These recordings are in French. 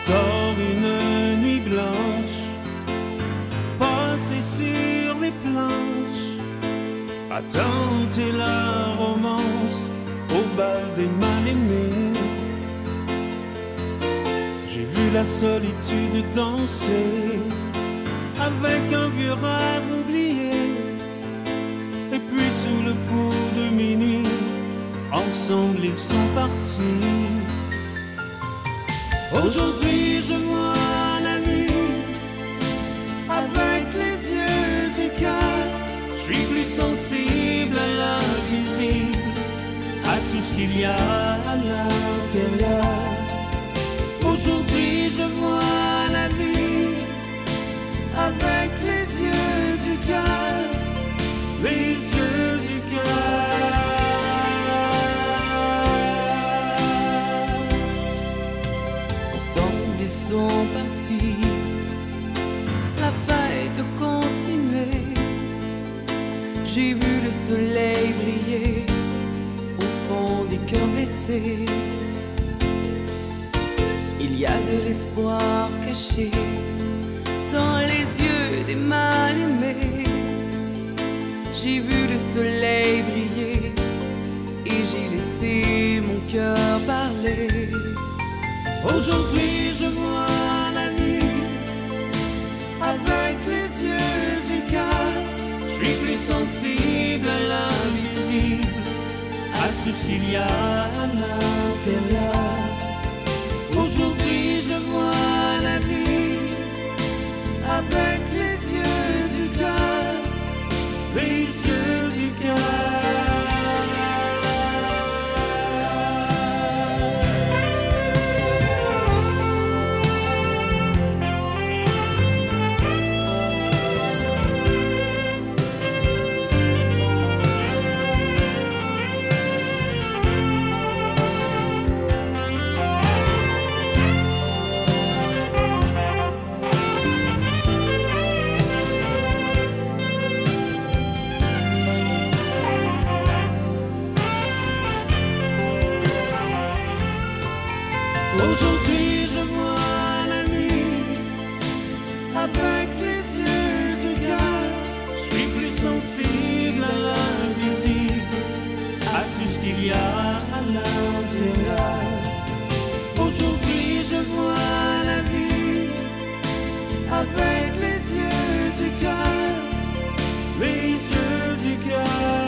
Encore une nuit blanche, passée sur les planches, à tenter la romance au bal des mal-aimés. J'ai vu la solitude danser avec un vieux rêve oublié. Et puis sous le coup de minuit, ensemble ils sont partis. Aujourd'hui je vois la vie avec les yeux du cœur. Je suis plus sensible à l'invisible, à tout ce qu'il y a à l'intérieur. Aujourd'hui je vois la vie avec les yeux du cœur, les yeux du cœur. Ensemble ils sont partis, la fête continuait. J'ai vu le soleil briller au fond des cœurs blessés. Il y a de l'espoir caché dans les yeux des mal-aimés. J'ai vu le soleil briller et j'ai laissé mon cœur parler. Aujourd'hui je vois la vie avec les yeux du cœur. Je suis plus sensible à l'invisible, à tout ce qu'il y a à l'intérieur. Aujourd'hui je vois la vie avec les yeux du cœur, les yeux du cœur. Aujourd'hui je vois la vie avec les yeux du cœur. Je suis plus sensible à l'invisible, à tout ce qu'il y a à l'intérieur. Aujourd'hui je vois la vie avec les yeux du cœur, les yeux du cœur.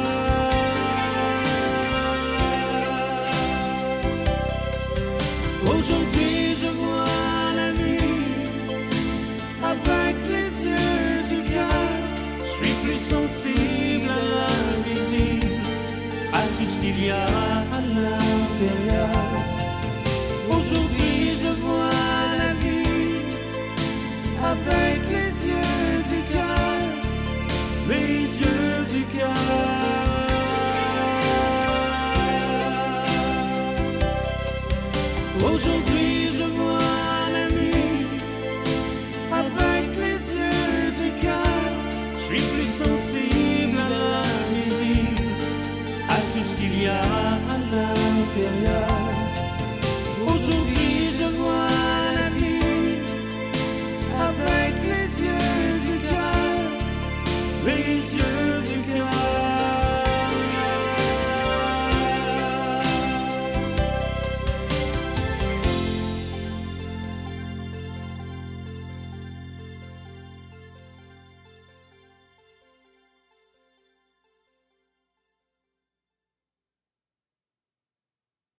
Aujourd'hui je vois la vie avec les yeux du cœur. Je suis plus sensible à l'invisible, à tout ce qu'il y a à l'intérieur. Aujourd'hui je vois la vie avec les yeux du cœur, les yeux du cœur. Aujourd'hui je vois la vie avec les yeux du cœur. Je suis plus sensible à l'invisible, à tout ce qu'il y a à l'intérieur.